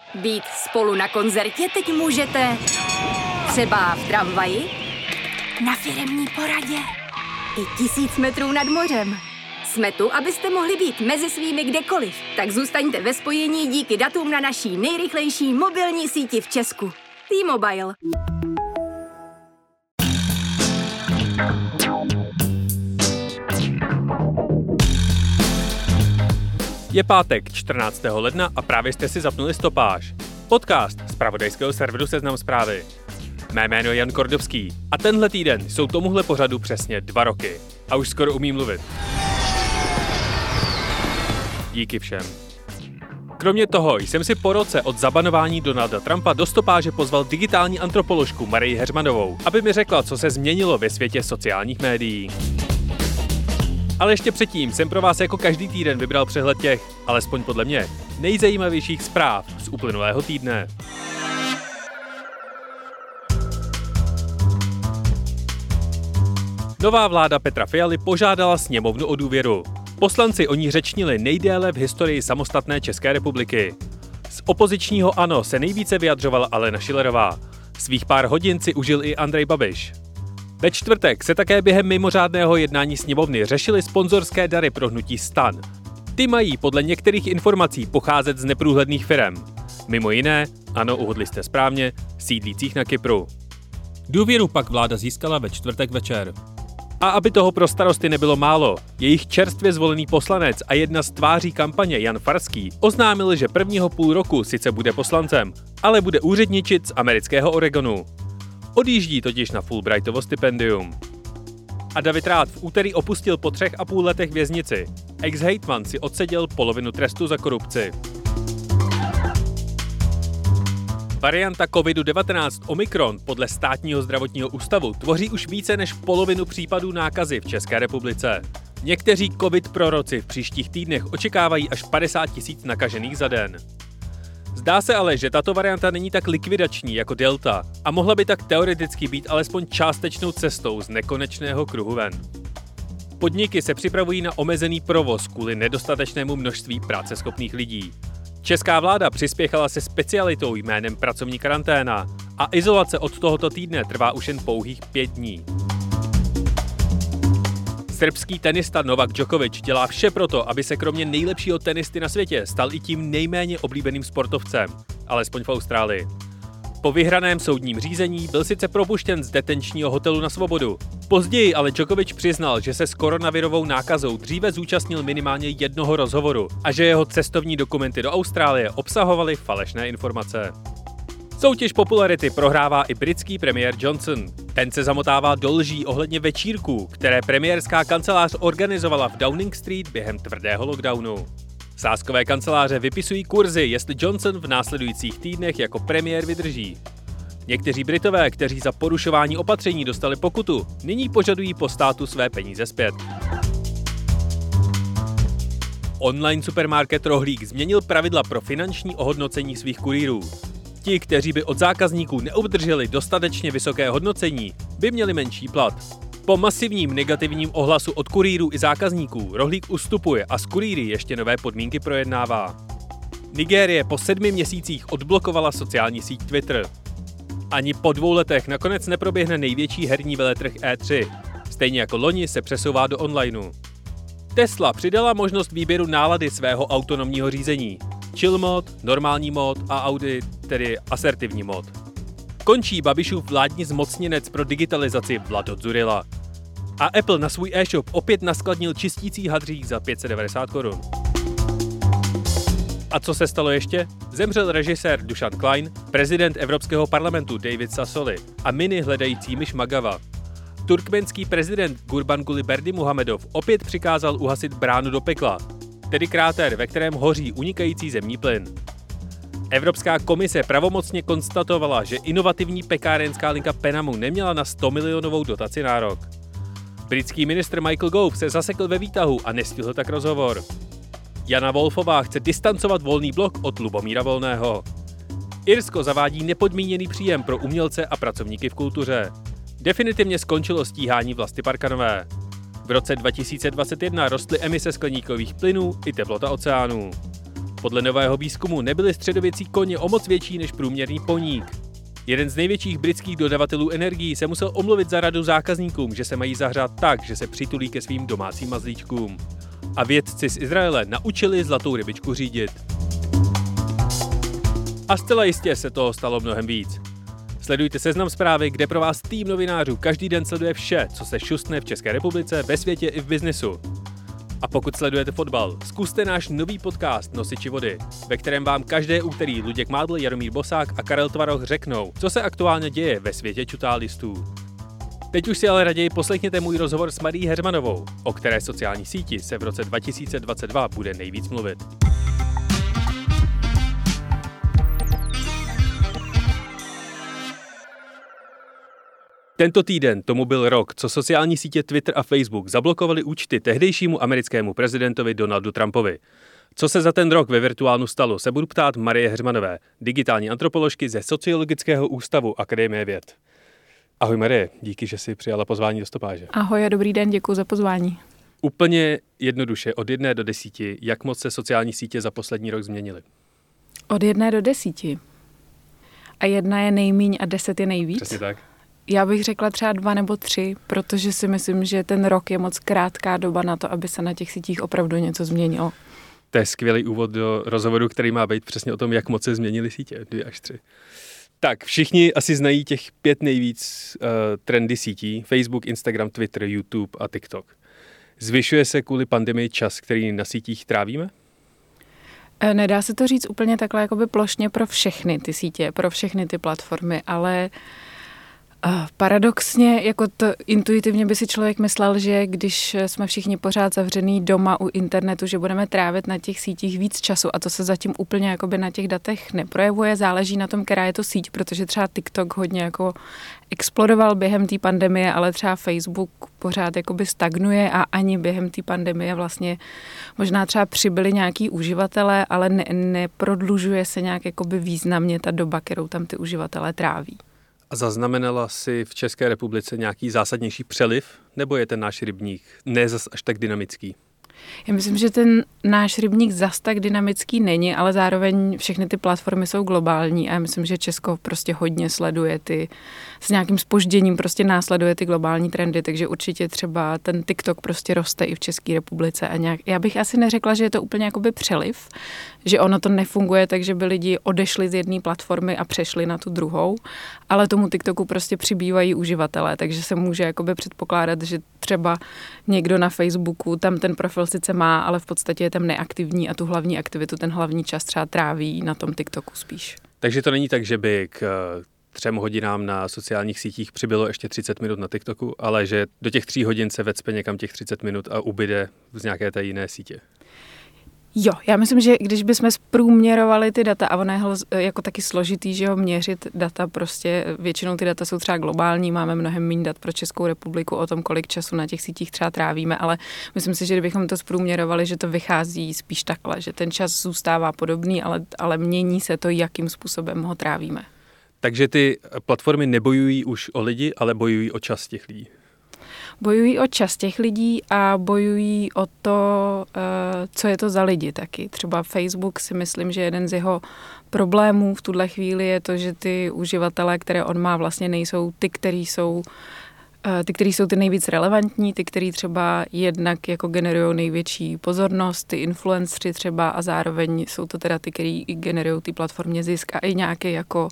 Být spolu na koncertě teď můžete třeba v tramvaji, na firemní poradě i 1000 metrů nad mořem. Jsme tu, abyste mohli být mezi svými kdekoliv. Tak zůstaňte ve spojení díky datům na naší nejrychlejší mobilní síti v Česku. T-Mobile. Je pátek 14. ledna a právě jste si zapnuli Stopáž. Podcast z zpravodajského serveru Seznam Zprávy. Mé jméno je Jan Kordovský a tenhle týden jsou tomuhle pořadu přesně 2 roky. A už skoro umím mluvit. Díky všem. Kromě toho jsem si po roce od zabanování Donalda Trumpa do Stopáže pozval digitální antropoložku Marii Heřmanovou, aby mi řekla, co se změnilo ve světě sociálních médií. Ale ještě předtím jsem pro vás jako každý týden vybral přehled těch, alespoň podle mě, nejzajímavějších zpráv z uplynulého týdne. Nová vláda Petra Fialy požádala sněmovnu o důvěru. Poslanci o ní řečnili nejdéle v historii samostatné České republiky. Z opozičního ANO se nejvíce vyjadřovala Alena Schillerová. Svých pár hodin si užil i Andrej Babiš. Ve čtvrtek se také během mimořádného jednání sněmovny řešily sponzorské dary pro hnutí STAN. Ty mají podle některých informací pocházet z neprůhledných firem. Mimo jiné, ano, uhodli jste správně, sídlících na Kypru. Důvěru pak vláda získala ve čtvrtek večer. A aby toho pro starosty nebylo málo, jejich čerstvě zvolený poslanec a jedna z tváří kampaně Jan Farský oznámil, že prvního půl roku sice bude poslancem, ale bude úředničit z amerického Oregonu. Odjíždí totiž na Fulbrightovo stipendium. A David Rath v úterý opustil po 3,5 letech věznici. Ex-hejtman si odseděl polovinu trestu za korupci. Varianta COVID-19 Omikron podle Státního zdravotního ústavu tvoří už více než polovinu případů nákazy v České republice. Někteří COVID proroci v příštích týdnech očekávají až 50 000 nakažených za den. Zdá se ale, že tato varianta není tak likvidační jako Delta a mohla by tak teoreticky být alespoň částečnou cestou z nekonečného kruhu ven. Podniky se připravují na omezený provoz kvůli nedostatečnému množství práceschopných lidí. Česká vláda přispěchala se specialitou jménem pracovní karanténa a izolace od tohoto týdne trvá už jen pouhých 5 dní. Srbský tenista Novak Djokovic dělá vše proto, aby se kromě nejlepšího tenisty na světě stal i tím nejméně oblíbeným sportovcem, alespoň v Austrálii. Po vyhraném soudním řízení byl sice propuštěn z detenčního hotelu na svobodu. Později ale Djokovic přiznal, že se s koronavirovou nákazou dříve zúčastnil minimálně jednoho rozhovoru a že jeho cestovní dokumenty do Austrálie obsahovaly falešné informace. Soutěž popularity prohrává i britský premiér Johnson. Ten se zamotává do lží ohledně večírků, které premiérská kancelář organizovala v Downing Street během tvrdého lockdownu. Sázkové kanceláře vypisují kurzy, jestli Johnson v následujících týdnech jako premiér vydrží. Někteří Britové, kteří za porušování opatření dostali pokutu, nyní požadují po státu své peníze zpět. Online supermarket Rohlík změnil pravidla pro finanční ohodnocení svých kurýrů. Ti, kteří by od zákazníků neobdrželi dostatečně vysoké hodnocení, by měli menší plat. Po masivním negativním ohlasu od kurýrů i zákazníků Rohlík ustupuje a s kurýry ještě nové podmínky projednává. Nigérie po 7 měsících odblokovala sociální síť Twitter. Ani po 2 letech nakonec neproběhne největší herní veletrh E3. Stejně jako loni se přesouvá do onlineu. Tesla přidala možnost výběru nálady svého autonomního řízení. Chill mod, normální mod a Audi, tedy asertivní mod. Končí Babišův vládní zmocněnec pro digitalizaci Vlado Dzurilla. A Apple na svůj e-shop opět naskladnil čistící hadřík za 590 korun. A co se stalo ještě? Zemřel režisér Dušan Klein, prezident Evropského parlamentu David Sassoli a mini hledající myš Magava. Turkmenský prezident Gurbanguly Berdimuhamedov opět přikázal uhasit bránu do pekla, tedy kráter, ve kterém hoří unikající zemní plyn. Evropská komise pravomocně konstatovala, že inovativní pekárenská linka Penamu neměla na 100 milionovou dotaci nárok. Britský ministr Michael Gove se zasekl ve výtahu a nestihl tak rozhovor. Jana Wolfová chce distancovat Volný blok od Lubomíra Volného. Irsko zavádí nepodmíněný příjem pro umělce a pracovníky v kultuře. Definitivně skončilo stíhání Vlasty Parkanové. V roce 2021 rostly emise skleníkových plynů i teplota oceánů. Podle nového výzkumu nebyli středověcí koně o moc větší než průměrný poník. Jeden z největších britských dodavatelů energií se musel omluvit za radu zákazníkům, že se mají zahřát tak, že se přitulí ke svým domácím mazlíčkům. A vědci z Izraele naučili zlatou rybičku řídit. A zcela jistě se toho stalo mnohem víc. Sledujte Seznam Zprávy, kde pro vás tým novinářů každý den sleduje vše, co se šustne v České republice, ve světě i v biznesu. A pokud sledujete fotbal, zkuste náš nový podcast Nosiči vody, ve kterém vám každé úterý Luděk Mádl, Jaromír Bosák a Karel Tvaroch řeknou, co se aktuálně děje ve světě čutálistů. Teď už si ale raději poslechněte můj rozhovor s Marií Heřmanovou, o které sociální síti se v roce 2022 bude nejvíc mluvit. Tento týden tomu byl rok, co sociální sítě Twitter a Facebook zablokovaly účty tehdejšímu americkému prezidentovi Donaldu Trumpovi. Co se za ten rok ve virtuálnu stalo, se budu ptát Marie Heřmanové, digitální antropoložky ze Sociologického ústavu Akademie věd. Ahoj Marie, díky, že jsi přijala pozvání do Stopáže. Ahoj a dobrý den, děkuji za pozvání. Úplně jednoduše, od 1 do 10, jak moc se sociální sítě za poslední rok změnily? Od 1 do 10. A 1 je nejmíň a 10 je nejvíc? Přesně tak. Já bych řekla třeba 2 nebo 3, protože si myslím, že ten rok je moc krátká doba na to, aby se na těch sítích opravdu něco změnilo. To je skvělý úvod do rozhovoru, který má být přesně o tom, jak moc se změnily sítě, 2 až 3. Tak, všichni asi znají těch 5 nejvíc trendy sítí, Facebook, Instagram, Twitter, YouTube a TikTok. Zvyšuje se kvůli pandemii čas, který na sítích trávíme? Nedá se to říct úplně takhle jakoby plošně pro všechny ty sítě, pro všechny ty platformy, ale paradoxně, jako to intuitivně by si člověk myslel, že když jsme všichni pořád zavřený doma u internetu, že budeme trávit na těch sítích víc času a to se zatím úplně jakoby na těch datech neprojevuje, záleží na tom, která je to síť, protože třeba TikTok hodně jako explodoval během té pandemie, ale třeba Facebook pořád jakoby stagnuje a ani během té pandemie vlastně možná třeba přibyli nějaký uživatelé, ale neprodlužuje se nějak jakoby významně ta doba, kterou tam ty uživatelé tráví. A zaznamenala jsi v České republice nějaký zásadnější přeliv, nebo je ten náš rybník ne zas až tak dynamický? Já myslím, že ten náš rybník zas tak dynamický není, ale zároveň všechny ty platformy jsou globální a já myslím, že Česko prostě hodně sleduje s nějakým zpožděním prostě následuje ty globální trendy, takže určitě třeba ten TikTok prostě roste i v České republice a já bych asi neřekla, že je to úplně jakoby přeliv, že ono to nefunguje, takže by lidi odešli z jedné platformy a přešli na tu druhou, ale tomu TikToku prostě přibývají uživatelé, takže se může jakoby předpokládat, že třeba někdo na Facebooku tam ten profil sice má, ale v podstatě je tam neaktivní a tu hlavní aktivitu, ten hlavní čas třeba tráví na tom TikToku spíš. Takže to není tak, že by k 3 hodinám na sociálních sítích přibylo ještě 30 minut na TikToku, ale že do těch 3 hodin se vecpe někam těch 30 minut a ubyde z nějaké té jiné sítě. Jo, já myslím, že když bychom zprůměrovali ty data, a ono je jako taky složitý, že ho měřit data, prostě většinou ty data jsou třeba globální, máme mnohem méně dat pro Českou republiku o tom, kolik času na těch sítích třeba trávíme, ale myslím si, že kdybychom to zprůměrovali, že to vychází spíš takhle, že ten čas zůstává podobný, ale mění se to, jakým způsobem ho trávíme. Takže ty platformy nebojují už o lidi, ale bojují o čas těch lidí. Bojují o čas těch lidí a bojují o to, co je to za lidi taky. Třeba Facebook si myslím, že jeden z jeho problémů v tuhle chvíli je to, že ty uživatelé, které on má, vlastně nejsou ty, kteří jsou ty nejvíc relevantní, ty, kteří třeba jednak jako generují největší pozornost, ty influenceri třeba a zároveň jsou to teda ty, kteří generují ty platformě zisk a i nějaké jako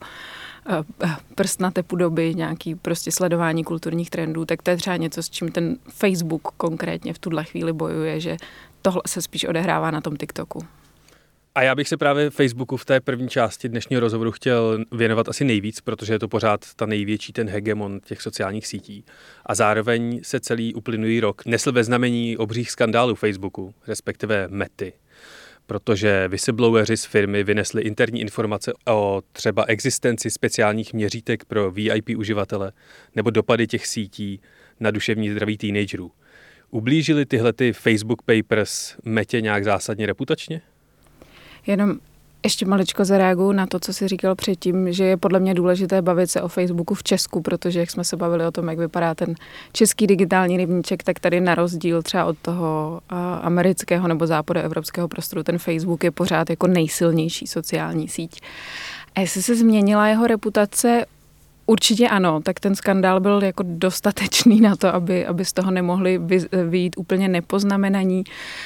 prst na tepu doby, nějaký prostě sledování kulturních trendů, tak to je třeba něco, s čím ten Facebook konkrétně v tuhle chvíli bojuje, že tohle se spíš odehrává na tom TikToku. A já bych se právě Facebooku v té první části dnešního rozhovoru chtěl věnovat asi nejvíc, protože je to pořád ta největší, ten hegemon těch sociálních sítí. A zároveň se celý uplynulý rok nesl ve znamení obřích skandálů Facebooku, respektive Mety. Protože whistlebloweri z firmy vynesli interní informace o třeba existenci speciálních měřítek pro VIP uživatele nebo dopady těch sítí na duševní zdraví teenagerů. Ublížili tyhle ty Facebook Papers Metě nějak zásadně reputačně? Jenom Ještě maličko zareaguju na to, co jsi říkal předtím, že je podle mě důležité bavit se o Facebooku v Česku, protože jak jsme se bavili o tom, jak vypadá ten český digitální rybníček, tak tady na rozdíl třeba od toho amerického nebo západoevropského prostoru ten Facebook je pořád jako nejsilnější sociální síť. A jestli se změnila jeho reputace, určitě ano, tak ten skandál byl jako dostatečný na to, aby z toho nemohli vyjít úplně nepoznamenaní.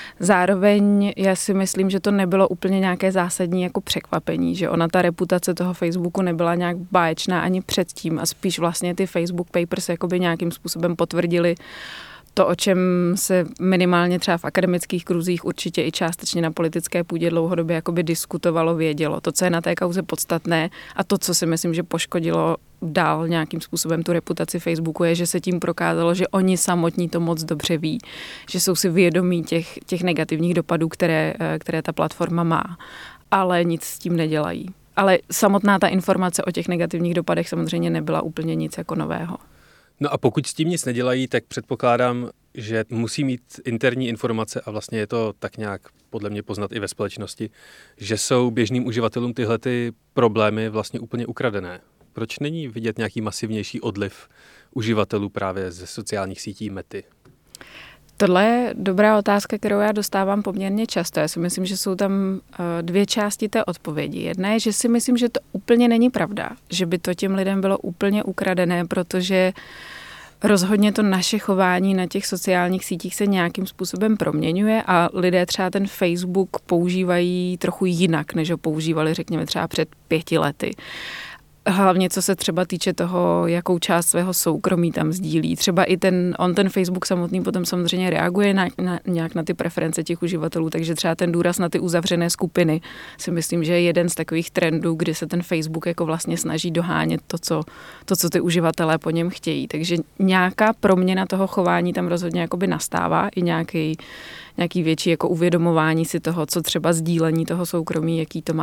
Zároveň já si myslím, že to nebylo úplně nějaké zásadní jako překvapení, že ona ta reputace toho Facebooku nebyla nějak báječná ani předtím a spíš vlastně ty Facebook Papers jakoby nějakým způsobem potvrdili to, o čem se minimálně třeba v akademických kruzích, určitě i částečně na politické půdě dlouhodobě jakoby diskutovalo, vědělo. To, co je na té kauze podstatné a to, co si myslím, že poškodilo dál nějakým způsobem tu reputaci Facebooku, je, že se tím prokázalo, že oni samotní to moc dobře ví, že jsou si vědomí těch negativních dopadů, které ta platforma má, ale nic s tím nedělají. Ale samotná ta informace o těch negativních dopadech samozřejmě nebyla úplně nic jako nového. No a pokud s tím nic nedělají, tak předpokládám, že musí mít interní informace a vlastně je to tak nějak podle mě poznat i ve společnosti, že jsou běžným uživatelům tyhle ty problémy vlastně úplně ukradené. Proč není vidět nějaký masivnější odliv uživatelů právě ze sociálních sítí Mety? Tohle je dobrá otázka, kterou já dostávám poměrně často. Já si myslím, že jsou tam dvě části té odpovědi. Jedna je, že si myslím, že to úplně není pravda, že by to těm lidem bylo úplně ukradené, protože rozhodně to naše chování na těch sociálních sítích se nějakým způsobem proměňuje a lidé třeba ten Facebook používají trochu jinak, než ho používali, řekněme, třeba před 5 lety. Hlavně co se třeba týče toho, jakou část svého soukromí tam sdílí. Třeba i ten Facebook samotný potom samozřejmě reaguje nějak na ty preference těch uživatelů, takže třeba ten důraz na ty uzavřené skupiny si myslím, že je jeden z takových trendů, kdy se ten Facebook jako vlastně snaží dohánět to, co ty uživatelé po něm chtějí. Takže nějaká proměna toho chování tam rozhodně jakoby nastává, i nějaký větší jako uvědomování si toho, co třeba sdílení toho soukromí,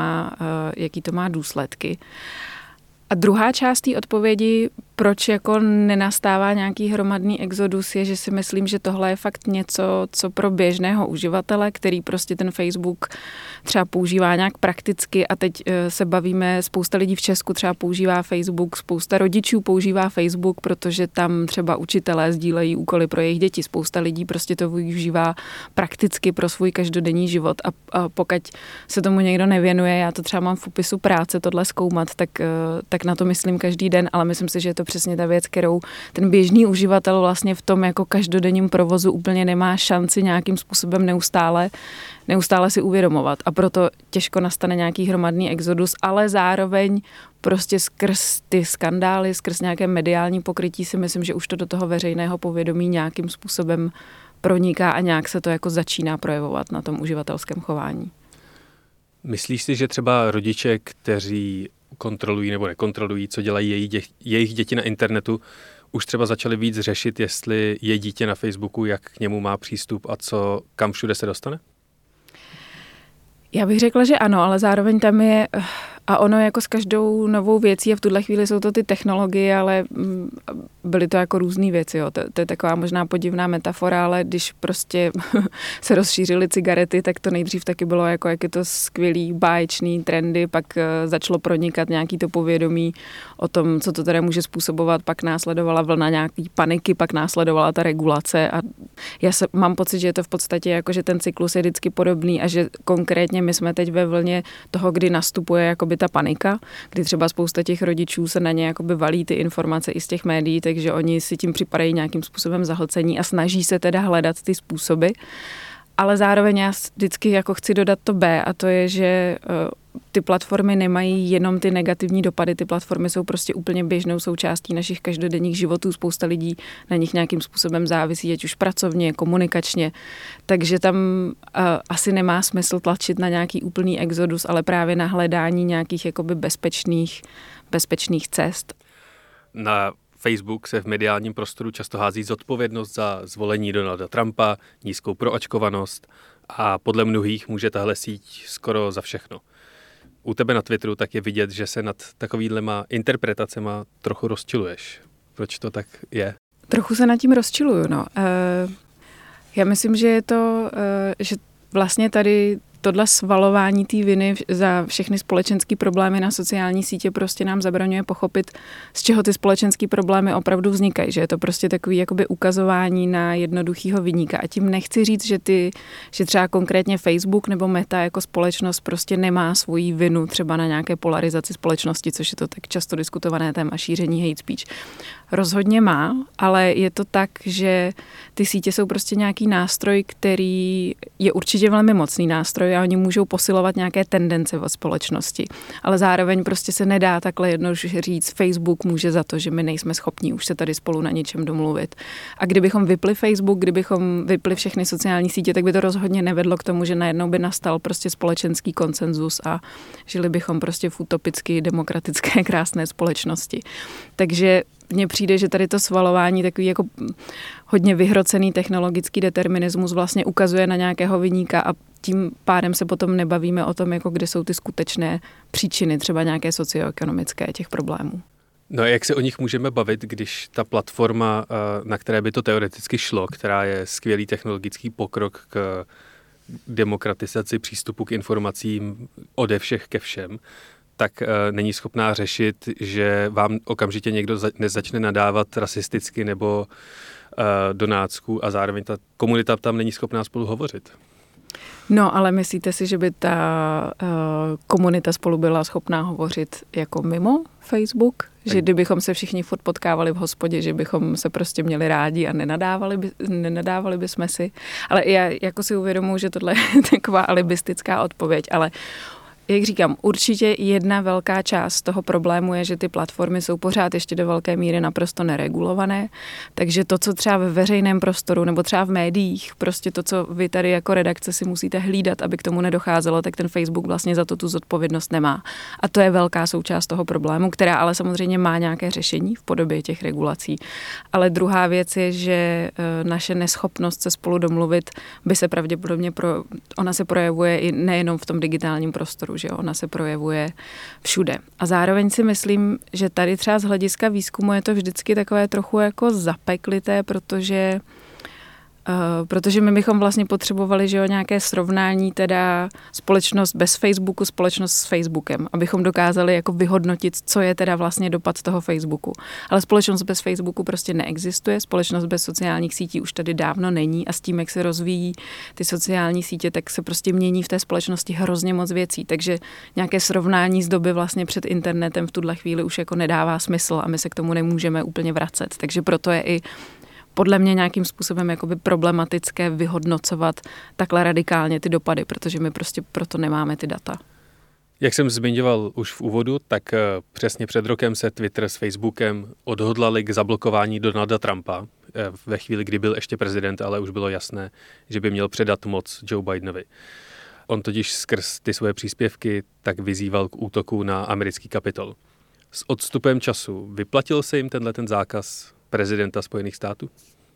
jaký to má důsledky. A druhá část té odpovědi, proč jako nenastává nějaký hromadný exodus, je, že si myslím, že tohle je fakt něco, co pro běžného uživatele, který prostě ten Facebook třeba používá nějak prakticky a teď se bavíme, spousta lidí v Česku třeba používá Facebook, spousta rodičů používá Facebook, protože tam třeba učitelé sdílejí úkoly pro jejich děti, spousta lidí prostě to využívá prakticky pro svůj každodenní život a pokud se tomu někdo nevěnuje, já to třeba mám v popisu práce tohle zkoumat, tak na to myslím každý den, ale myslím si, že je to přesně ta věc, kterou ten běžný uživatel vlastně v tom jako každodenním provozu úplně nemá šanci nějakým způsobem neustále si uvědomovat. A proto těžko nastane nějaký hromadný exodus, ale zároveň prostě skrz ty skandály, skrz nějaké mediální pokrytí si myslím, že už to do toho veřejného povědomí nějakým způsobem proniká a nějak se to jako začíná projevovat na tom uživatelském chování. Myslíš si, že třeba rodiče, kteří kontrolují nebo nekontrolují, co dělají jejich děti na internetu, už třeba začali víc řešit, jestli je dítě na Facebooku, jak k němu má přístup a kam všude se dostane? Já bych řekla, že ano, ale zároveň tam je, a ono jako s každou novou věcí, a v tuhle chvíli jsou to ty technologie, ale byly to jako různé věci. Jo. To je taková možná podivná metafora, ale když prostě se rozšířily cigarety, tak to nejdřív taky bylo jako, jak je to skvělý, báječný trendy, pak začalo pronikat nějaký to povědomí o tom, co to teda může způsobovat, pak následovala vlna nějaký paniky, pak následovala ta regulace a mám pocit, že je to v podstatě jako, že ten cyklus je vždycky podobný a že konkrétně my jsme teď ve vlně toho, kdy nastupuje jakoby ta panika, kdy třeba spousta těch rodičů se na ně jakoby valí ty informace i z těch médií, takže oni si tím připadají nějakým způsobem zahlcení a snaží se teda hledat ty způsoby. Ale zároveň já vždycky jako chci dodat to B a to je, že ty platformy nemají jenom ty negativní dopady, ty platformy jsou prostě úplně běžnou součástí našich každodenních životů, spousta lidí na nich nějakým způsobem závisí, ať už pracovně, komunikačně, takže tam asi nemá smysl tlačit na nějaký úplný exodus, ale právě na hledání nějakých jakoby bezpečných cest. Na Facebook se v mediálním prostoru často hází zodpovědnost za zvolení Donalda Trumpa, nízkou proočkovanost a podle mnohých může tahle síť skoro za všechno. U tebe na Twitteru tak je vidět, že se nad takovýhlema interpretacema trochu rozčiluješ. Proč to tak je? Trochu se nad tím rozčiluju, no. Já myslím, že je to, že vlastně tady tohle svalování té viny za všechny společenské problémy na sociální sítě prostě nám zabraňuje pochopit, z čeho ty společenské problémy opravdu vznikají, že je to prostě takový jakoby ukazování na jednoduchýho viníka. A tím nechci říct, že třeba konkrétně Facebook nebo Meta jako společnost prostě nemá svoji vinu třeba na nějaké polarizaci společnosti, což je to tak často diskutované téma šíření hate speech. Rozhodně má, ale je to tak, že ty sítě jsou prostě nějaký nástroj, který je určitě velmi mocný nástroj a oni můžou posilovat nějaké tendence ve společnosti. Ale zároveň prostě se nedá takhle jednoduše říct, Facebook může za to, že my nejsme schopní už se tady spolu na něčem domluvit. A kdybychom vypli Facebook, kdybychom vypli všechny sociální sítě, tak by to rozhodně nevedlo k tomu, že najednou by nastal prostě společenský konsenzus a žili bychom prostě v utopicky demokratické krásné společnosti. Takže mně přijde, že tady to svalování, takový jako hodně vyhrocený technologický determinismus vlastně ukazuje na nějakého viníka a tím pádem se potom nebavíme o tom, jako kde jsou ty skutečné příčiny, třeba nějaké socioekonomické těch problémů. No a jak se o nich můžeme bavit, když ta platforma, na které by to teoreticky šlo, která je skvělý technologický pokrok k demokratizaci přístupu k informacím ode všech ke všem, tak není schopná řešit, že vám okamžitě někdo nezačne nadávat rasisticky nebo do nácku a zároveň ta komunita tam není schopná spolu hovořit. No, ale myslíte si, že by ta komunita spolu byla schopná hovořit jako mimo Facebook? Že kdybychom se všichni furt potkávali v hospodě, že bychom se prostě měli rádi a nenadávali bychom si? Ale já jako si uvědomuji, že tohle je taková alibistická odpověď, ale jak říkám, určitě jedna velká část toho problému je, že ty platformy jsou pořád ještě do velké míry naprosto neregulované, takže to, co třeba ve veřejném prostoru nebo třeba v médiích, prostě to, co vy tady jako redakce si musíte hlídat, aby k tomu nedocházelo, tak ten Facebook vlastně za to tu zodpovědnost nemá. A to je velká součást toho problému, která ale samozřejmě má nějaké řešení v podobě těch regulací. Ale druhá věc je, že naše neschopnost se spolu domluvit by se pravděpodobně ona se projevuje i nejenom v tom digitálním prostoru, že ona se projevuje všude. A zároveň si myslím, že tady třeba z hlediska výzkumu je to vždycky takové trochu jako zapeklité, protože my bychom vlastně potřebovali, že nějaké srovnání, teda společnost bez Facebooku, společnost s Facebookem, abychom dokázali jako vyhodnotit, co je teda vlastně dopad toho Facebooku. Ale společnost bez Facebooku prostě neexistuje, společnost bez sociálních sítí už tady dávno není a s tím, jak se rozvíjí ty sociální sítě, tak se prostě mění v té společnosti hrozně moc věcí. Takže nějaké srovnání z doby vlastně před internetem v tuhle chvíli už jako nedává smysl a my se k tomu nemůžeme úplně vracet. Takže proto je i podle mě nějakým způsobem jakoby problematické vyhodnocovat takhle radikálně ty dopady, protože my prostě proto nemáme ty data. Jak jsem zmiňoval už v úvodu, tak přesně před rokem se Twitter s Facebookem odhodlali k zablokování Donalda Trumpa ve chvíli, kdy byl ještě prezident, ale už bylo jasné, že by měl předat moc Joe Bidenovi. On totiž skrz ty svoje příspěvky tak vyzýval k útoku na americký Kapitol. S odstupem času vyplatil se jim ten zákaz prezidenta Spojených států?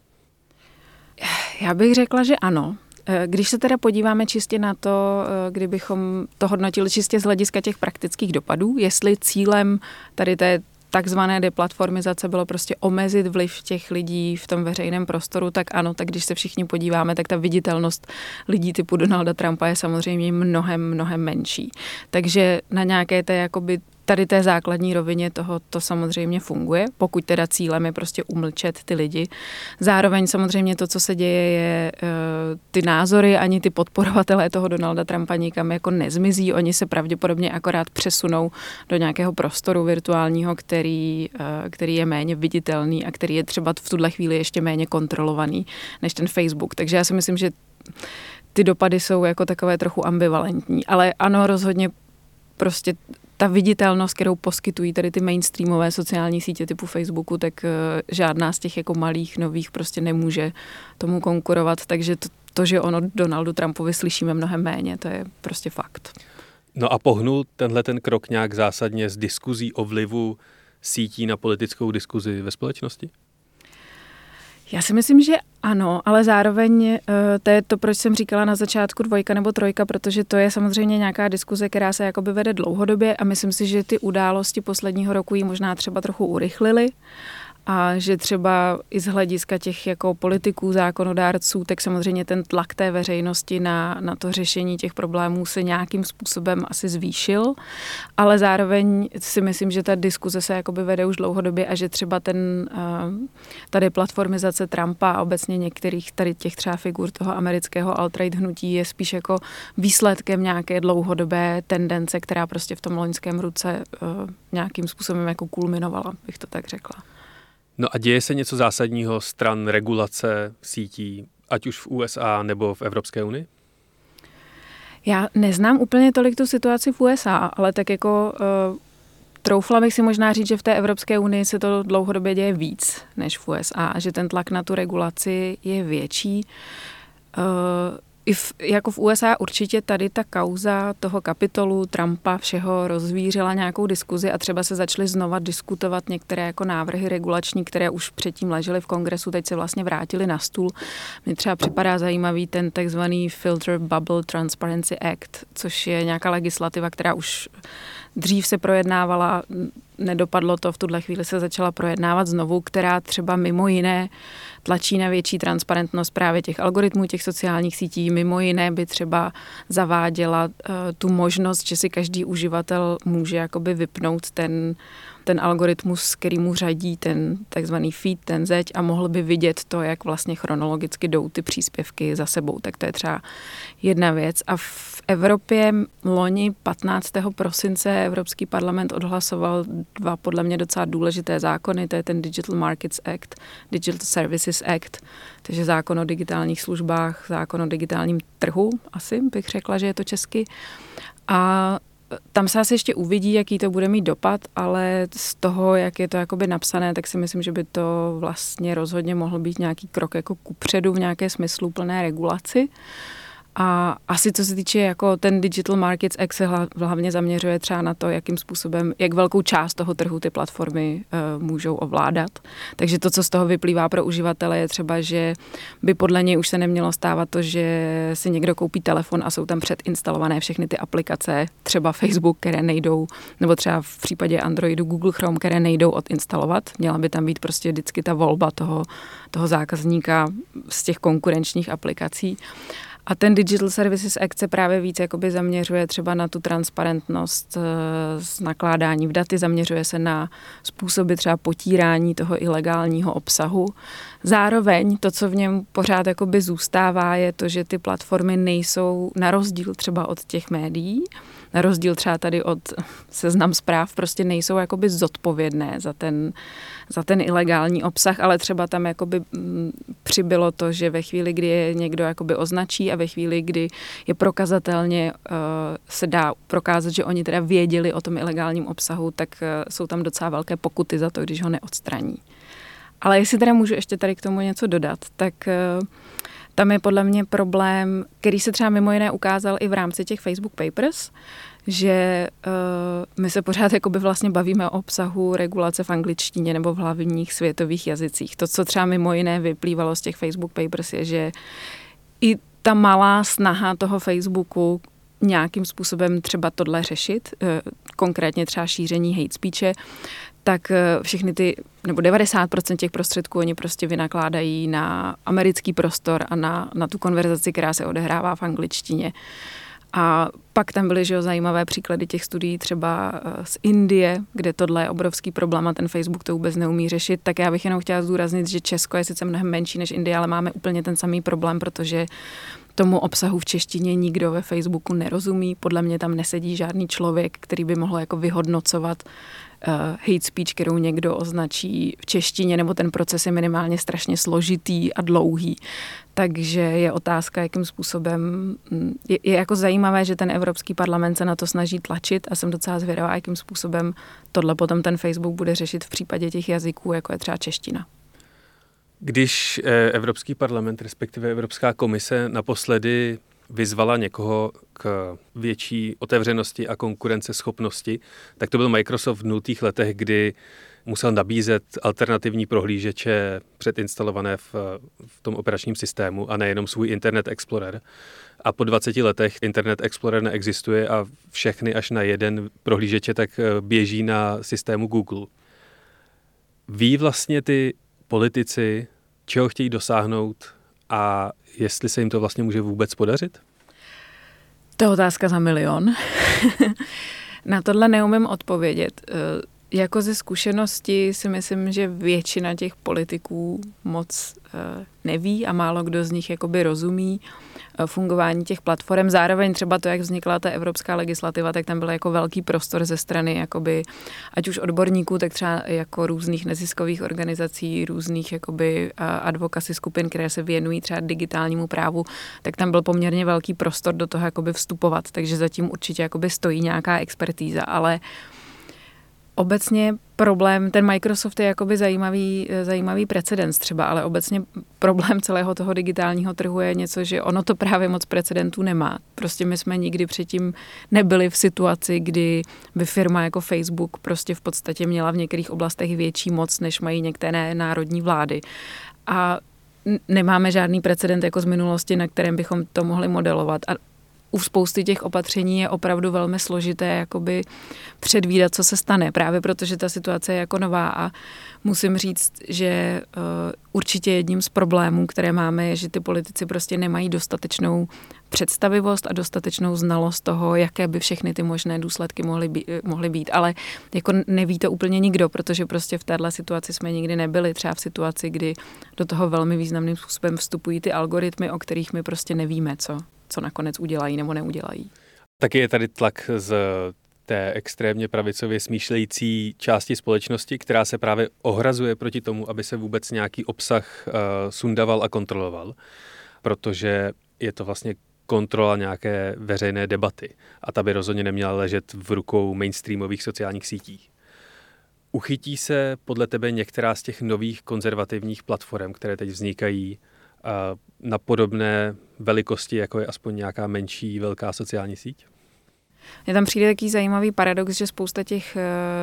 Já bych řekla, že ano. Když se teda podíváme čistě na to, kdybychom to hodnotili čistě z hlediska těch praktických dopadů, jestli cílem tady té takzvané deplatformizace bylo prostě omezit vliv těch lidí v tom veřejném prostoru, tak ano, tak když se všichni podíváme, tak ta viditelnost lidí typu Donalda Trumpa je samozřejmě mnohem menší. Takže na nějaké té jakoby tady té základní rovině to samozřejmě funguje, pokud teda cílem je prostě umlčet ty lidi. Zároveň samozřejmě to, co se děje, je ty názory, ani ty podporovatelé toho Donalda Trumpa nikam jako nezmizí, oni se pravděpodobně akorát přesunou do nějakého prostoru virtuálního, který je méně viditelný a který je třeba v tuhle chvíli ještě méně kontrolovaný než ten Facebook. Takže já si myslím, že ty dopady jsou jako takové trochu ambivalentní, ale ano, rozhodně prostě ta viditelnost, kterou poskytují tady ty mainstreamové sociální sítě typu Facebooku, tak žádná z těch jako malých nových prostě nemůže tomu konkurovat, takže to, že ono Donaldu Trumpovi slyšíme mnohem méně, to je prostě fakt. No a pohnul ten krok nějak zásadně z diskuzí o vlivu sítí na politickou diskuzi ve společnosti? Já si myslím, že ano, ale zároveň to je to, proč jsem říkala na začátku 2 nebo 3, protože to je samozřejmě nějaká diskuze, která se jakoby vede dlouhodobě a myslím si, že ty události posledního roku ji možná třeba trochu urychlily A že třeba i z hlediska těch jako politiků, zákonodárců, tak samozřejmě ten tlak té veřejnosti na to řešení těch problémů se nějakým způsobem asi zvýšil, ale zároveň si myslím, že ta diskuze se jakoby vede už dlouhodobě a že třeba ta deplatformizace Trumpa a obecně některých tady těch třeba figur toho amerického alt-right hnutí je spíš jako výsledkem nějaké dlouhodobé tendence, která prostě v tom loňském roce nějakým způsobem jako kulminovala, bych to tak řekla. No a děje se něco zásadního stran regulace sítí, ať už v USA nebo v Evropské unii? Já neznám úplně tolik tu situaci v USA, ale tak jako troufla bych si možná říct, že v té Evropské unii se to dlouhodobě děje víc než v USA, že ten tlak na tu regulaci je větší. Jako v USA určitě tady ta kauza toho Kapitolu, Trumpa, všeho rozvířila nějakou diskuzi a třeba se začaly znova diskutovat některé jako návrhy regulační, které už předtím ležely v kongresu, teď se vlastně vrátily na stůl. Mně třeba připadá zajímavý ten takzvaný Filter Bubble Transparency Act, což je nějaká legislativa, která už dřív se projednávala, nedopadlo to, v tuhle chvíli se začala projednávat znovu, která třeba mimo jiné tlačí na větší transparentnost právě těch algoritmů, těch sociálních sítí. Mimo jiné by třeba zaváděla tu možnost, že si každý uživatel může jakoby vypnout ten algoritmus, který mu řadí ten takzvaný feed, ten zeď a mohl by vidět to, jak vlastně chronologicky jdou ty příspěvky za sebou. Tak to je třeba jedna věc. A v Evropě loni 15. prosince Evropský parlament odhlasoval 2 podle mě docela důležité zákony. To je ten Digital Markets Act, Digital Services Act, takže zákon o digitálních službách, zákon o digitálním trhu, asi bych řekla, že je to česky. A tam se asi ještě uvidí, jaký to bude mít dopad, ale z toho, jak je to jakoby napsané, tak si myslím, že by to vlastně rozhodně mohl být nějaký krok jako kupředu v nějaké smysluplné regulaci. A asi co se týče jako ten Digital Markets Act se hlavně zaměřuje třeba na to, jakým způsobem, jak velkou část toho trhu ty platformy můžou ovládat. Takže to, co z toho vyplývá pro uživatele, je třeba, že by podle něj už se nemělo stávat to, že si někdo koupí telefon a jsou tam předinstalované všechny ty aplikace, třeba Facebook, které nejdou, nebo třeba v případě Androidu Google Chrome, které nejdou odinstalovat. Měla by tam být prostě vždycky ta volba toho zákazníka z těch konkurenčních aplikací. A ten Digital Services Act se právě víc jakoby zaměřuje třeba na tu transparentnost z nakládání v daty, zaměřuje se na způsoby třeba potírání toho ilegálního obsahu. Zároveň to, co v něm pořád jakoby zůstává, je to, že ty platformy nejsou na rozdíl třeba od těch médií, na rozdíl třeba tady od Seznam Zpráv, prostě nejsou jakoby zodpovědné za ten ilegální obsah, ale třeba tam jakoby přibylo to, že ve chvíli, kdy je někdo jakoby označí a ve chvíli, kdy je prokazatelně se dá prokázat, že oni teda věděli o tom ilegálním obsahu, tak jsou tam docela velké pokuty za to, když ho neodstraní. Ale jestli teda můžu ještě tady k tomu něco dodat, tak tam je podle mě problém, který se třeba mimo jiné ukázal i v rámci těch Facebook Papers, že my se pořád jakoby vlastně bavíme o obsahu regulace v angličtině nebo v hlavních světových jazycích. To, co třeba mimo jiné vyplývalo z těch Facebook Papers, je, že i ta malá snaha toho Facebooku nějakým způsobem třeba tohle řešit, konkrétně třeba šíření hate speeche, tak všechny nebo 90% těch prostředků oni prostě vynakládají na americký prostor a na tu konverzaci, která se odehrává v angličtině. A pak tam byly zajímavé příklady těch studií třeba z Indie, kde tohle je obrovský problém a ten Facebook to vůbec neumí řešit. Tak já bych jenom chtěla zdůraznit, že Česko je sice mnohem menší než Indie, ale máme úplně ten samý problém, protože tomu obsahu v češtině nikdo ve Facebooku nerozumí. Podle mě tam nesedí žádný člověk, který by mohl jako vyhodnocovat hate speech, kterou někdo označí v češtině, nebo ten proces je minimálně strašně složitý a dlouhý. Takže je otázka, jakým způsobem je jako zajímavé, že ten Evropský parlament se na to snaží tlačit a jsem docela zvědavá, jakým způsobem tohle potom ten Facebook bude řešit v případě těch jazyků, jako je třeba čeština. Když Evropský parlament, respektive Evropská komise naposledy vyzvala někoho k větší otevřenosti a konkurenceschopnosti, tak to byl Microsoft v 0. letech, kdy musel nabízet alternativní prohlížeče předinstalované v tom operačním systému a nejenom svůj Internet Explorer. A po 20 letech Internet Explorer neexistuje a všechny až na jeden prohlížeče tak běží na systému Google. Ví vlastně ty politici, čeho chtějí dosáhnout a jestli se jim to vlastně může vůbec podařit? To je otázka za milion. Na tohle neumím odpovědět. Jako ze zkušenosti si myslím, že většina těch politiků moc neví a málo kdo z nich jakoby rozumí fungování těch platform. Zároveň třeba to, jak vznikla ta evropská legislativa, tak tam byl jako velký prostor ze strany jakoby, ať už odborníků, tak třeba jako různých neziskových organizací, různých jakoby advocacy skupin, které se věnují třeba digitálnímu právu, tak tam byl poměrně velký prostor do toho jakoby vstupovat, takže zatím určitě jakoby stojí nějaká expertíza, ale obecně problém, ten Microsoft je jakoby zajímavý precedens třeba, ale obecně problém celého toho digitálního trhu je něco, že ono to právě moc precedentů nemá. Prostě my jsme nikdy předtím nebyli v situaci, kdy by firma jako Facebook prostě v podstatě měla v některých oblastech větší moc, než mají některé národní vlády. A nemáme žádný precedent jako z minulosti, na kterém bychom to mohli modelovat. A u spousty těch opatření je opravdu velmi složité jakoby předvídat, co se stane, právě protože ta situace je jako nová a musím říct, že určitě jedním z problémů, které máme, je, že ty politici prostě nemají dostatečnou představivost a dostatečnou znalost toho, jaké by všechny ty možné důsledky mohly být. Ale jako neví to úplně nikdo, protože prostě v téhle situaci jsme nikdy nebyli. Třeba v situaci, kdy do toho velmi významným způsobem vstupují ty algoritmy, o kterých my prostě nevíme, co nakonec udělají nebo neudělají. Taky je tady tlak z té extrémně pravicově smýšlející části společnosti, která se právě ohrazuje proti tomu, aby se vůbec nějaký obsah sundaval a kontroloval, protože je to vlastně kontrola nějaké veřejné debaty a ta by rozhodně neměla ležet v rukou mainstreamových sociálních sítí. Uchytí se podle tebe některá z těch nových konzervativních platform, které teď vznikají, na podobné velikosti, jako je aspoň nějaká menší, velká sociální síť? Mně tam přijde takový zajímavý paradox, že spousta těch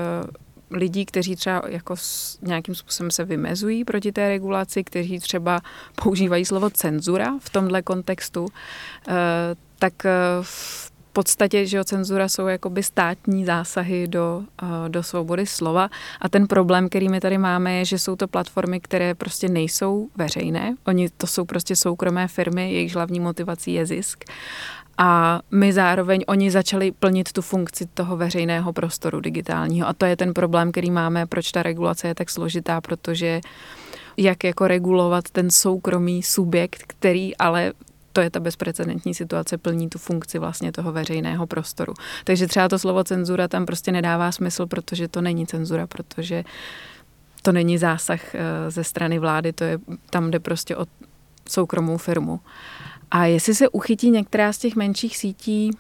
lidí, kteří třeba jako nějakým způsobem se vymezují proti té regulaci, kteří třeba používají slovo cenzura v tomhle kontextu, tak v podstatě, že cenzura jsou jakoby státní zásahy do svobody slova a ten problém, který my tady máme, je, že jsou to platformy, které prostě nejsou veřejné. To jsou prostě soukromé firmy, jejichž hlavní motivací je zisk. A my zároveň, oni začali plnit tu funkci toho veřejného prostoru digitálního a to je ten problém, který máme, proč ta regulace je tak složitá, protože jak jako regulovat ten soukromý subjekt, který ale to je ta bezprecedentní situace, plní tu funkci vlastně toho veřejného prostoru. Takže třeba to slovo cenzura tam prostě nedává smysl, protože to není cenzura, protože to není zásah ze strany vlády, to je tam, jde prostě o soukromou firmu. A jestli se uchytí některá z těch menších sítí,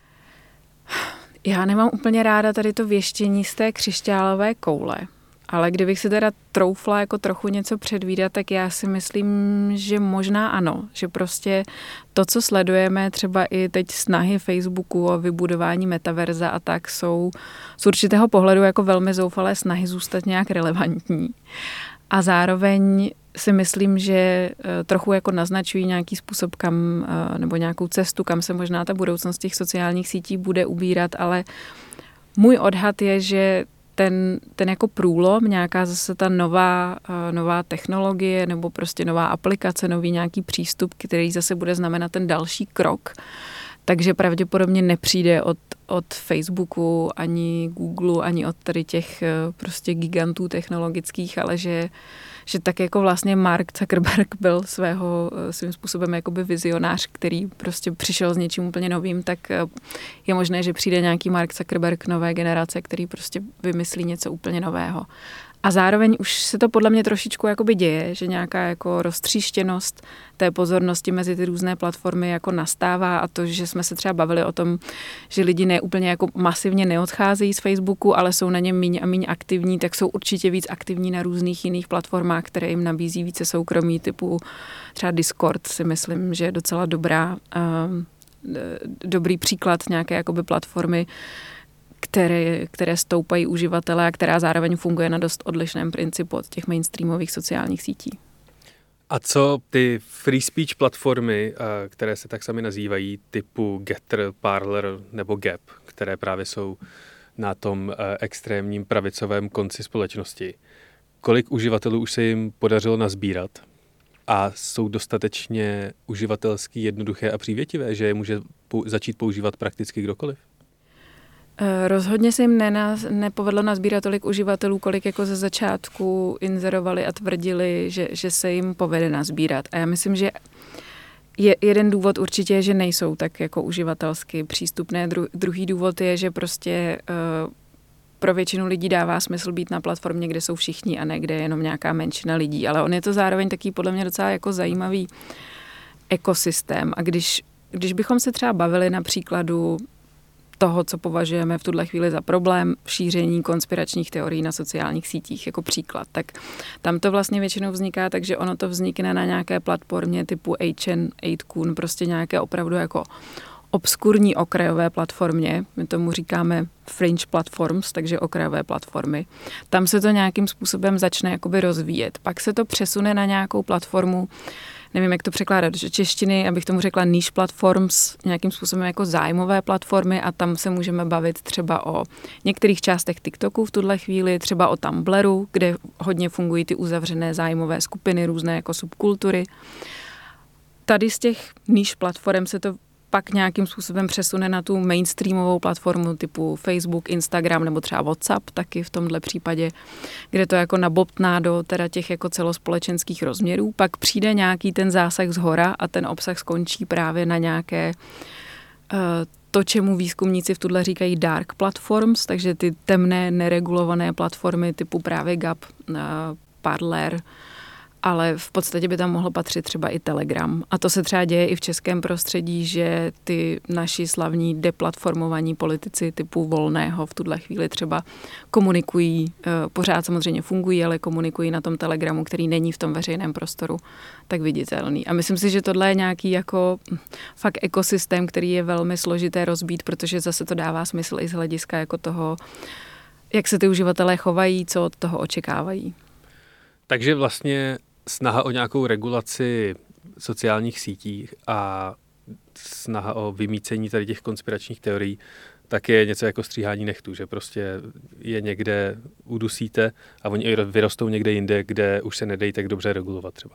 já nemám úplně ráda tady to věštění z té křišťálové koule. Ale kdybych si teda troufla jako trochu něco předvídat, tak já si myslím, že možná ano. Že prostě to, co sledujeme, třeba i teď snahy Facebooku o vybudování metaverza a tak, jsou z určitého pohledu jako velmi zoufalé snahy zůstat nějak relevantní. A zároveň si myslím, že trochu jako naznačují nějaký způsob, kam, nebo nějakou cestu, kam se možná ta budoucnost těch sociálních sítí bude ubírat, ale můj odhad je, že ten jako průlom, nějaká zase ta nová technologie nebo prostě nová aplikace, nový nějaký přístup, který zase bude znamenat ten další krok, takže pravděpodobně nepřijde od Facebooku, ani Google, ani od tady těch prostě gigantů technologických, ale že tak jako vlastně Mark Zuckerberg byl svým způsobem jakoby vizionář, který prostě přišel s něčím úplně novým, tak je možné, že přijde nějaký Mark Zuckerberg nové generace, který prostě vymyslí něco úplně nového. A zároveň už se to podle mě trošičku jakoby děje, že nějaká jako roztříštěnost té pozornosti mezi ty různé platformy jako nastává a to, že jsme se třeba bavili o tom, že lidi ne úplně jako masivně neodcházejí z Facebooku, ale jsou na něm míň a míň aktivní, tak jsou určitě víc aktivní na různých jiných platformách, které jim nabízí více soukromí, typu třeba Discord si myslím, že je docela dobrý příklad nějaké jakoby platformy, které stoupají uživatele a která zároveň funguje na dost odlišném principu od těch mainstreamových sociálních sítí. A co ty free speech platformy, které se tak sami nazývají, typu Getter, Parler nebo Gap, které právě jsou na tom extrémním pravicovém konci společnosti. Kolik uživatelů už se jim podařilo nazbírat a jsou dostatečně uživatelsky jednoduché a přívětivé, že je může začít používat prakticky kdokoliv? Rozhodně se jim nepovedlo nazbírat tolik uživatelů, kolik jako ze začátku inzerovali a tvrdili, že se jim povede nazbírat. A já myslím, že jeden důvod určitě je, že nejsou tak jako uživatelsky přístupné. Druhý důvod je, že prostě pro většinu lidí dává smysl být na platformě, kde jsou všichni a ne kde je jenom nějaká menšina lidí. Ale on je to zároveň taky podle mě docela jako zajímavý ekosystém. A když bychom se třeba bavili na příkladu toho, co považujeme v tuhle chvíli za problém, šíření konspiračních teorií na sociálních sítích jako příklad, tak tam to vlastně většinou vzniká, takže ono to vznikne na nějaké platformě typu 8kun, prostě nějaké opravdu jako obskurní okrajové platformě, my tomu říkáme fringe platforms, takže okrajové platformy. Tam se to nějakým způsobem začne jakoby rozvíjet. Pak se to přesune na nějakou platformu, nevím, jak to překládat do češtiny, abych tomu řekla niche platforms, nějakým způsobem jako zájmové platformy a tam se můžeme bavit třeba o některých částech TikToku v tuhle chvíli, třeba o Tumblru, kde hodně fungují ty uzavřené zájmové skupiny, různé jako subkultury. Tady z těch niche platform se to pak nějakým způsobem přesune na tu mainstreamovou platformu typu Facebook, Instagram nebo třeba WhatsApp taky v tomhle případě, kde to jako nabobtná do teda těch jako celospolečenských rozměrů. Pak přijde nějaký ten zásah zhora a ten obsah skončí právě na nějaké to, čemu výzkumníci v tuhle říkají dark platforms, takže ty temné, neregulované platformy typu právě Gab, Parler, ale v podstatě by tam mohlo patřit třeba i Telegram. A to se třeba děje i v českém prostředí, že ty naši slavní deplatformovaní politici typu Volného v tuhle chvíli třeba komunikují, pořád samozřejmě fungují, ale komunikují na tom Telegramu, který není v tom veřejném prostoru tak viditelný. A myslím si, že tohle je nějaký jako fakt ekosystém, který je velmi složité rozbít, protože zase to dává smysl i z hlediska jako toho, jak se ty uživatelé chovají, co od toho očekávají. Takže vlastně snaha o nějakou regulaci sociálních sítí a snaha o vymýcení tady těch konspiračních teorií tak je něco jako stříhání nechtů, že prostě je někde udusíte a oni vyrostou někde jinde, kde už se nedají tak dobře regulovat třeba.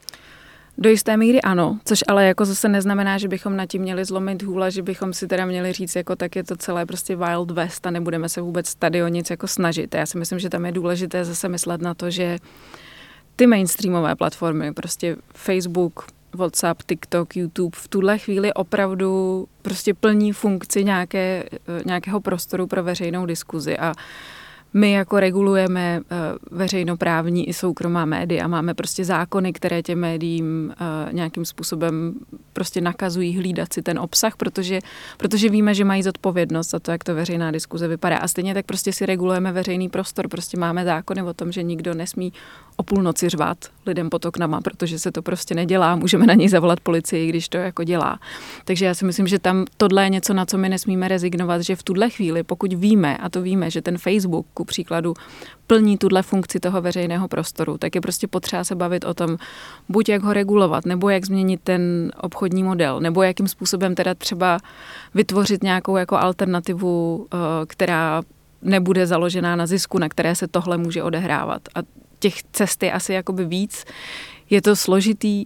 Do jisté míry ano, což ale jako zase neznamená, že bychom nad tím měli zlomit hůla, že bychom si teda měli říct, jako tak je to celé prostě Wild West a nebudeme se vůbec tady o nic jako snažit. Já si myslím, že tam je důležité zase myslet na to, že ty mainstreamové platformy, prostě Facebook, WhatsApp, TikTok, YouTube v tuhle chvíli opravdu prostě plní funkci nějakého prostoru pro veřejnou diskuzi a my jako regulujeme veřejnoprávní i soukromá média. Máme prostě zákony, které těm médiím nějakým způsobem prostě nakazují hlídat si ten obsah, protože víme, že mají zodpovědnost za to, jak to veřejná diskuze vypadá. A stejně tak prostě si regulujeme veřejný prostor. Prostě máme zákony o tom, že nikdo nesmí o půlnoci řvát lidem pod oknama, protože se to prostě nedělá. Můžeme na něj zavolat policii, když to jako dělá. Takže já si myslím, že tam tohle je něco, na co my nesmíme rezignovat, že v tuhle chvíli, pokud víme, a to víme, že ten Facebook ku příkladu plní tuhle funkci toho veřejného prostoru, tak je prostě potřeba se bavit o tom, buď jak ho regulovat, nebo jak změnit ten obchodní model, nebo jakým způsobem teda třeba vytvořit nějakou jako alternativu, která nebude založená na zisku, na které se tohle může odehrávat. A těch cest je asi jakoby víc. Je to složitý,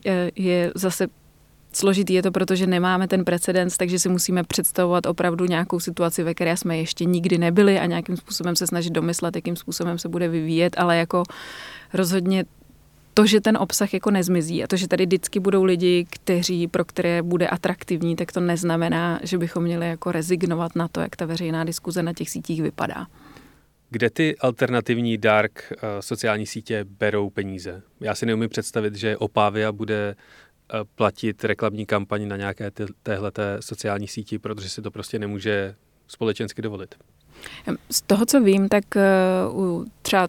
Složitý je to, protože nemáme ten precedens, takže si musíme představovat opravdu nějakou situaci, ve které jsme ještě nikdy nebyli a nějakým způsobem se snažit domyslet, jakým způsobem se bude vyvíjet, ale jako rozhodně to, že ten obsah jako nezmizí a to, že tady vždycky budou lidi, pro které bude atraktivní, tak to neznamená, že bychom měli jako rezignovat na to, jak ta veřejná diskuze na těch sítích vypadá. Kde ty alternativní dark sociální sítě berou peníze? Já si neumím představit, že Opavia bude platit reklamní kampaň na nějaké téhleté sociální síti, protože si to prostě nemůže společensky dovolit. Z toho, co vím, tak třeba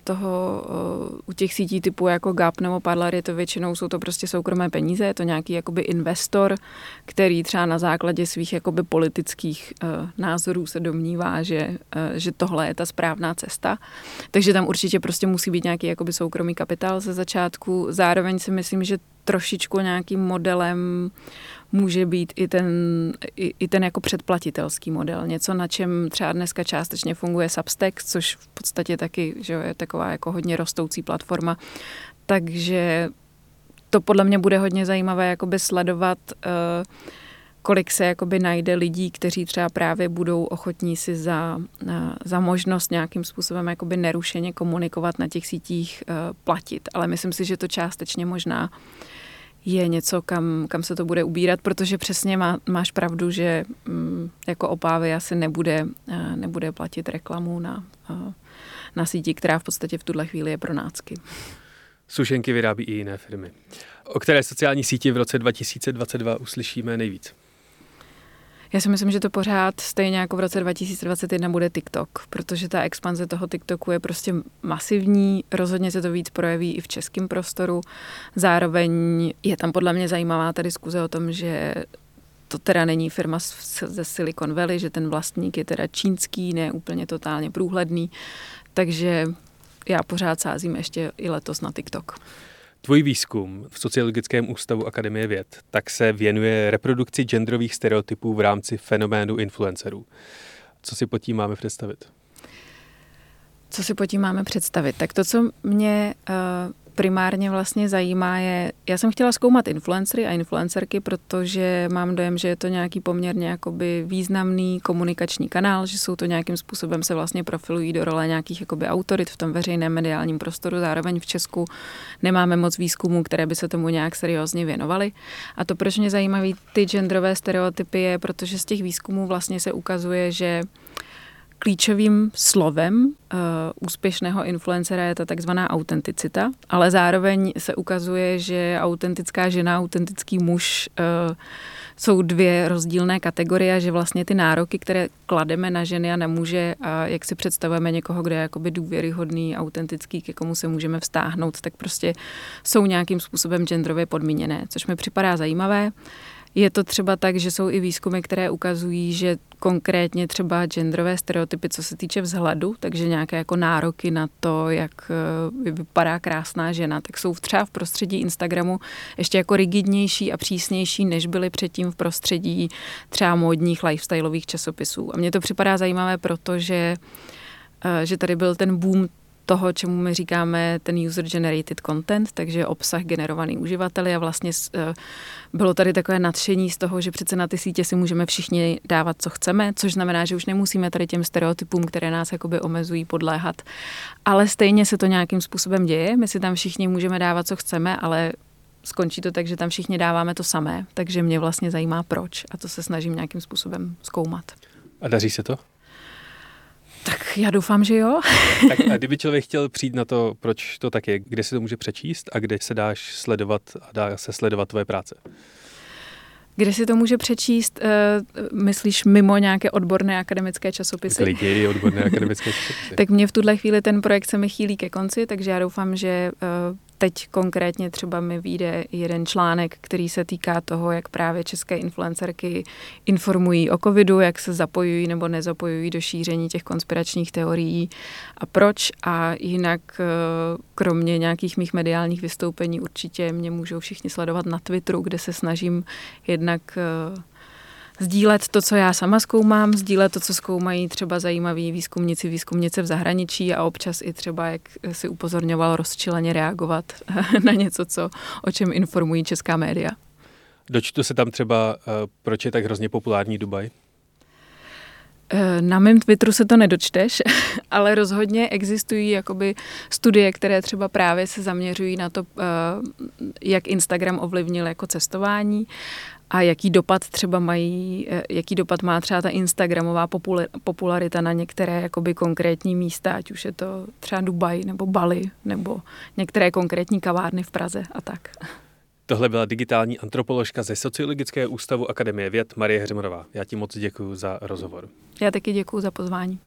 u těch sítí typu jako Gap nebo Parler jsou to prostě soukromé peníze, je to nějaký jakoby investor, který třeba na základě svých jakoby politických názorů se domnívá, že tohle je ta správná cesta. Takže tam určitě prostě musí být nějaký jakoby soukromý kapitál ze začátku. Zároveň si myslím, že trošičku nějakým modelem může být i ten jako předplatitelský model. Něco, na čem třeba dneska částečně funguje Substack, což v podstatě taky, že je taková jako hodně rostoucí platforma. Takže to podle mě bude hodně zajímavé jakoby sledovat, kolik se jakoby najde lidí, kteří třeba právě budou ochotní si za možnost nějakým způsobem jakoby nerušeně komunikovat na těch sítích platit. Ale myslím si, že to částečně možná je něco, kam se to bude ubírat, protože přesně máš pravdu, že jako Opávy asi nebude platit reklamu na síti, která v podstatě v tuhle chvíli je pro nácky. Sušenky vyrábí i jiné firmy. O které sociální síti v roce 2022 uslyšíme nejvíc? Já si myslím, že to pořád stejně jako v roce 2021 bude TikTok, protože ta expanze toho TikToku je prostě masivní, rozhodně se to víc projeví i v českém prostoru. Zároveň je tam podle mě zajímavá ta diskuze o tom, že to teda není firma ze Silicon Valley, že ten vlastník je teda čínský, ne úplně totálně průhledný, takže já pořád sázím ještě i letos na TikTok. Tvůj výzkum v Sociologickém ústavu Akademie věd tak se věnuje reprodukci genderových stereotypů v rámci fenoménu influencerů. Co si pod tím máme představit? Tak to, co mě primárně vlastně zajímá, je, já jsem chtěla zkoumat influencery a influencerky, protože mám dojem, že je to nějaký poměrně jakoby významný komunikační kanál, že jsou to nějakým způsobem se vlastně profilují do role nějakých jakoby autorit v tom veřejném mediálním prostoru. Zároveň v Česku nemáme moc výzkumů, které by se tomu nějak seriózně věnovaly. A to, proč mě zajímaví ty genderové stereotypy, je, protože z těch výzkumů vlastně se ukazuje, že klíčovým slovem úspěšného influencera je ta takzvaná autenticita, ale zároveň se ukazuje, že autentická žena, autentický muž jsou dvě rozdílné kategorie, že vlastně ty nároky, které klademe na ženy a na muže, a jak si představujeme někoho, kdo je jakoby důvěryhodný, autentický, ke komu se můžeme vztáhnout, tak prostě jsou nějakým způsobem genderově podmíněné, což mi připadá zajímavé. Je to třeba tak, že jsou i výzkumy, které ukazují, že konkrétně třeba genderové stereotypy, co se týče vzhledu, takže nějaké jako nároky na to, jak vypadá krásná žena, tak jsou třeba v prostředí Instagramu ještě jako rigidnější a přísnější, než byly předtím v prostředí třeba módních lifestyleových časopisů. A mně to připadá zajímavé, protože že tady byl ten boom toho, čemu my říkáme ten user-generated content, takže obsah generovaný uživateli a vlastně bylo tady takové nadšení z toho, že přece na ty sítě si můžeme všichni dávat, co chceme, což znamená, že už nemusíme tady těm stereotypům, které nás jakoby omezují, podléhat. Ale stejně se to nějakým způsobem děje, my si tam všichni můžeme dávat, co chceme, ale skončí to tak, že tam všichni dáváme to samé, takže mě vlastně zajímá proč a to se snažím nějakým způsobem zkoumat. A daří se to? Tak já doufám, že jo. Tak a kdyby člověk chtěl přijít na to, proč to tak je, kde si to může přečíst a kde se dáš sledovat a dá se sledovat tvoje práce? Kde si to může přečíst, myslíš mimo nějaké odborné akademické časopisy? Lidi, odborné akademické časopisy. Tak mě v tuhle chvíli ten projekt se mi chýlí ke konci, takže já doufám, že teď konkrétně třeba mi vyjde jeden článek, který se týká toho, jak právě české influencerky informují o covidu, jak se zapojují nebo nezapojují do šíření těch konspiračních teorií a proč. A jinak kromě nějakých mých mediálních vystoupení určitě mě můžou všichni sledovat na Twitteru, kde se snažím jednak sdílet to, co já sama zkoumám, sdílet to, co zkoumají třeba zajímaví výzkumnice v zahraničí a občas i třeba, jak si upozorňoval, rozčileně reagovat na něco, o čem informují česká média. Dočtu se tam třeba, proč je tak hrozně populární Dubaj? Na mém Twitteru se to nedočteš, ale rozhodně existují jakoby studie, které třeba právě se zaměřují na to, jak Instagram ovlivnil jako cestování a jaký dopad má třeba ta instagramová popularita na některé jakoby konkrétní místa, ať už je to třeba Dubaj nebo Bali nebo některé konkrétní kavárny v Praze a tak. Tohle byla digitální antropoložka ze Sociologického ústavu Akademie věd Marie Heřmanová. Já ti moc děkuji za rozhovor. Já taky děkuji za pozvání.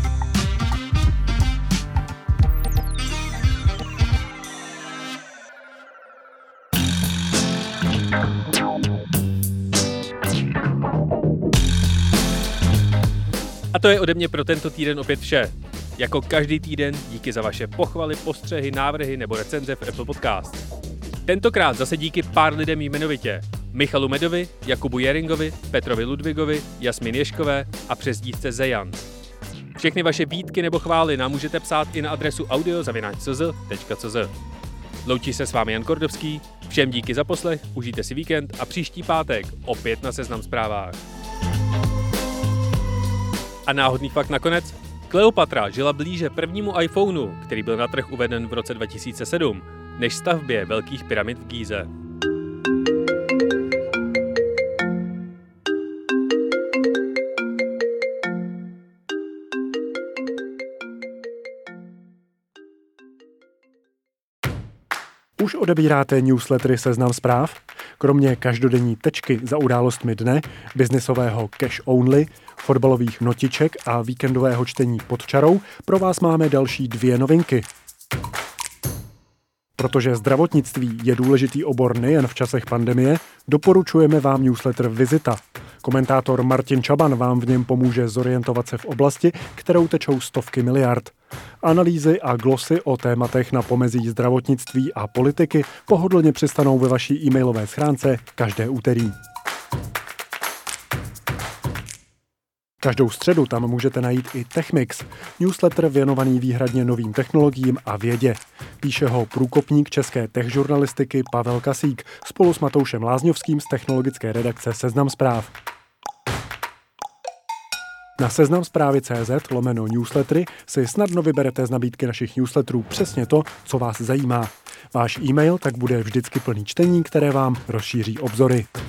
A to je ode mě pro tento týden opět vše. Jako každý týden díky za vaše pochvaly, postřehy, návrhy nebo recenze v Apple Podcast. Tentokrát zase díky pár lidem jmenovitě. Michalu Medovi, Jakubu Jeringovi, Petrovi Ludvigovi, Jasmin Ješkové a přezdívce Zejan. Všechny vaše výtky nebo chvály nám můžete psát i na adresu audio@cz.cz. Loučí se s vámi Jan Kordovský, všem díky za poslech, užijte si víkend a příští pátek opět na Seznam Zprávách. A náhodný fakt nakonec, Kleopatra žila blíže prvnímu iPhoneu, který byl na trh uveden v roce 2007, než stavbě velkých pyramid v Gíze. Už odebíráte newslettery Seznam Zpráv? Kromě každodenní tečky za událostmi dne, biznisového cash only, fotbalových notiček a víkendového čtení pod čarou pro vás máme další 2 novinky. Protože zdravotnictví je důležitý obor nejen v časech pandemie, doporučujeme vám newsletter Vizita. Komentátor Martin Čaban vám v něm pomůže zorientovat se v oblasti, kterou tečou stovky miliard. Analýzy a glosy o tématech na pomezí zdravotnictví a politiky pohodlně přistanou ve vaší e-mailové schránce každé úterý. Každou středu tam můžete najít i TechMix, newsletter věnovaný výhradně novým technologiím a vědě. Píše ho průkopník české tech žurnalistiky Pavel Kasík spolu s Matoušem Lázňovským z technologické redakce Seznam Zpráv. Na seznamzprávy.cz/newslettery si snadno vyberete z nabídky našich newsletterů přesně to, co vás zajímá. Váš e-mail tak bude vždycky plný čtení, které vám rozšíří obzory.